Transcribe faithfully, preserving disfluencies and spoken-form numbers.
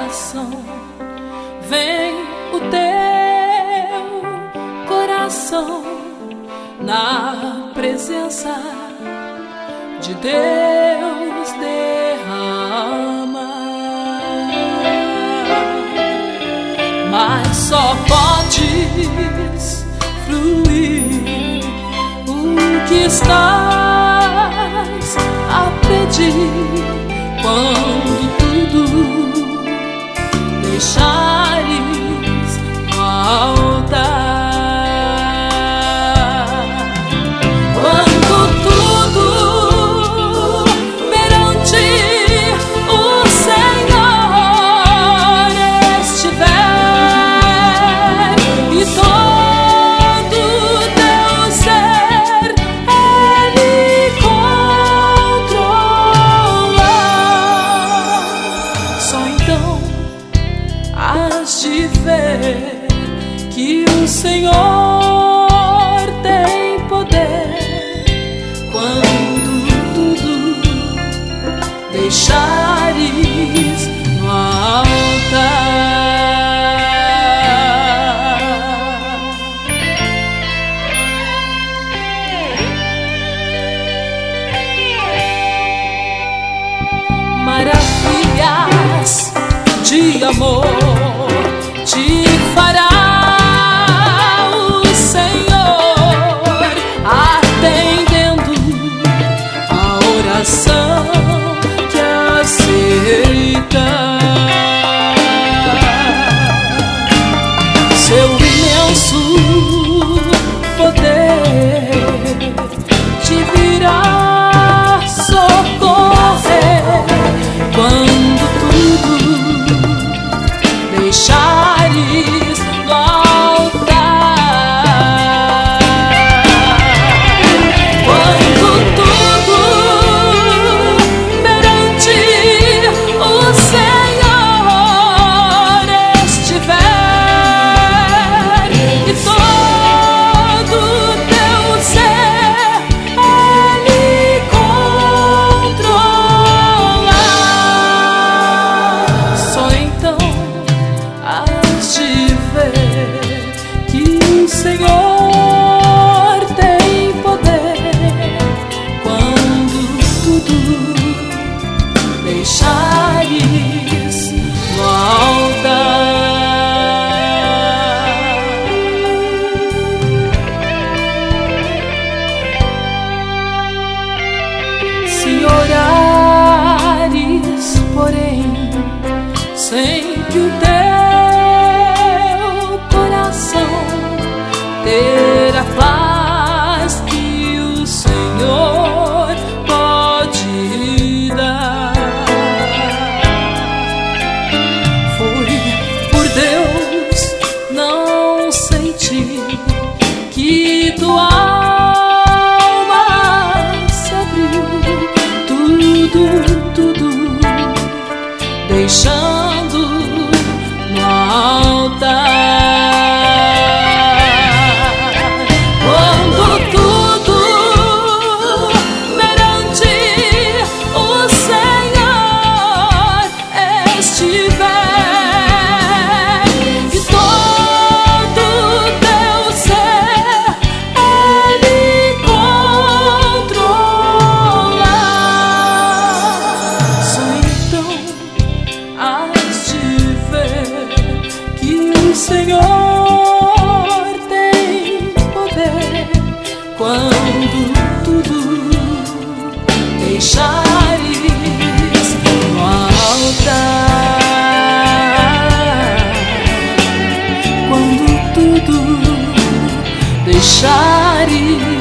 coração, vem o teu coração na presença de Deus derrama. Mas só podes fluir o que estás a pedir quando tudo deixares no altar. Quando tudo perante o Senhor estiver e todo teu ser Ele controla, só então hás de ver que o Senhor tem poder quando tudo deixares no altar. Maravilhas de amor te fará o Senhor, atendendo a oração que aceita. Seu imenso poder te virá socorrer quando tudo deixares no altar. Quando tudo perante o Senhor estiver e todo teu ser Ele controla, só então hás de ver que o Senhor tem poder quando tudo deixares no altar. Se orares, porém, sem que o teu coração ter a paz que o Senhor pode dar, foi por Deus não sentir que tua alma se abriu, tudo, tudo deixando no altar. Quando tudo perante o Senhor estiver e todo teu ser Ele controla, só então hás de ver que o Senhor tem poder quando tudo deixares no altar. Quando tudo deixares